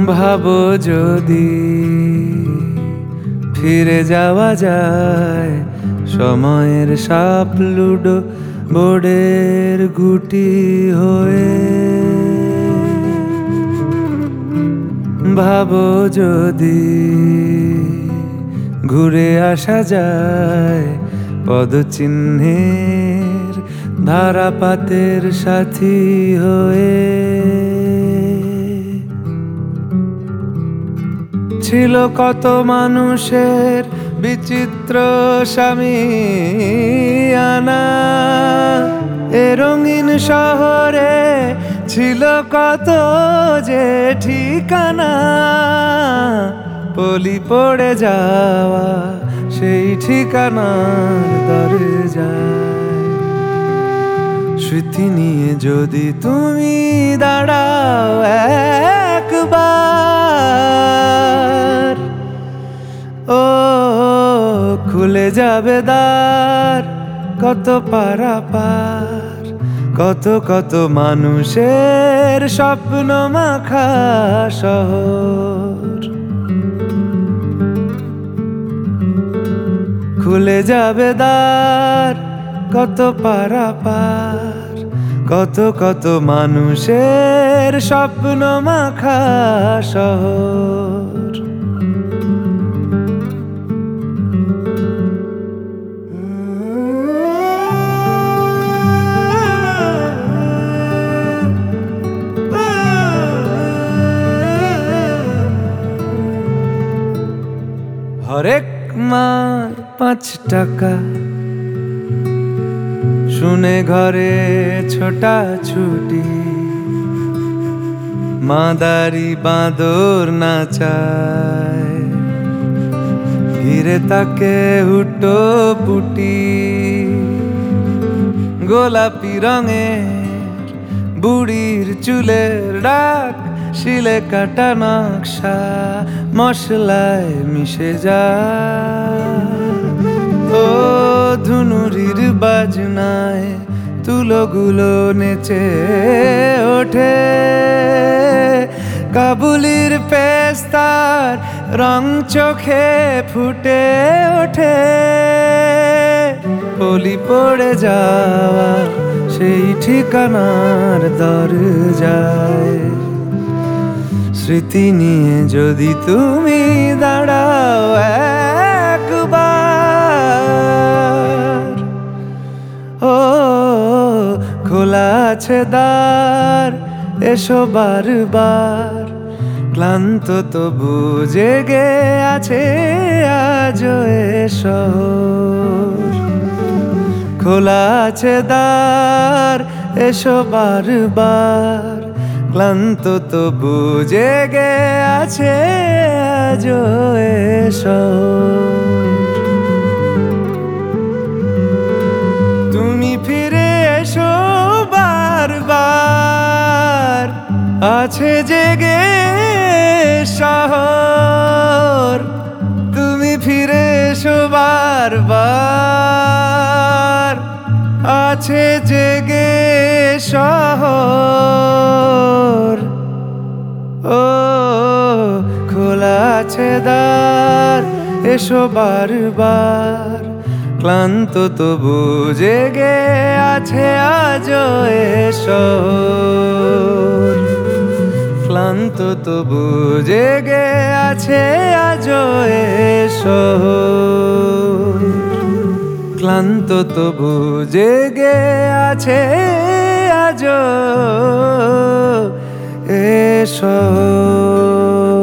ভাবো যদি ফিরে যাওয়া যায় সময়ের সাপ লুডো বোর্ডের গুটি হয়ে। ভাবো যদি ঘুরে আসা যায় পদচিহ্নের ধারাপাতের সাথী হয়ে। ছিল কত মানুষের বিচিত্র সামিয়ানা এ রঙিন শহরে, ছিল কত যে ঠিকানা। পলি পড়ে যাওয়া সেই ঠিকানার দরজায় স্মৃতি নিয়ে যদি তুমি দাঁড়াও একবার, ও খুলে যাবে দ্বার কত পারাপার, কত কত মানুষের স্বপ্ন মাখা শহর। খুলে যাবে দ্বার কত পারাপার, কত কত মানুষের স্বপ্ন মাখা শহর। হরেক মার 5 টাকা শুনে ঘরে ছোটা ছুটি, মাদারি বাঁদর নাচায় ঘিরে তাকে হুটো পুটি। গোলাপি রঙের বুড়ির চুলের ডাক, শিলে কাটা নকশা মশলায় মিশে যায়। ও ধুনুরির বাজনায় তুলোগুলো নেচে ওঠে, কাবুলির পেস্তার রং চোখে ফুটে ওঠে। পলি পড়ে যাওয়া সেই ঠিকানার দরজায় স্মৃতি নিয়ে যদি তুমি দাঁড়াও একবার, ও খোলা আছে দ্বার এসো বারবার। ক্লান্ত তবু জেগে আছে আজও এ শহর। খোলা আছে দ্বার এসো বারবার, ক্লান্ত তবু জেগে আছে আজও এ শহর। তুমি ফিরে এসো বারবার, আছে জেগে শহর। তুমি ফিরে এসো বারবার, আছে জেগে শহর। ও খোলা আছে দ্বার এসো বারবার, ক্লান্ত তবু জেগে আছে আজও এ শহর। ক্লান্ত তবু জেগে আছে আজও এ শহর। ক্লান্ত তবু জেগে আছে আজও এ শহর।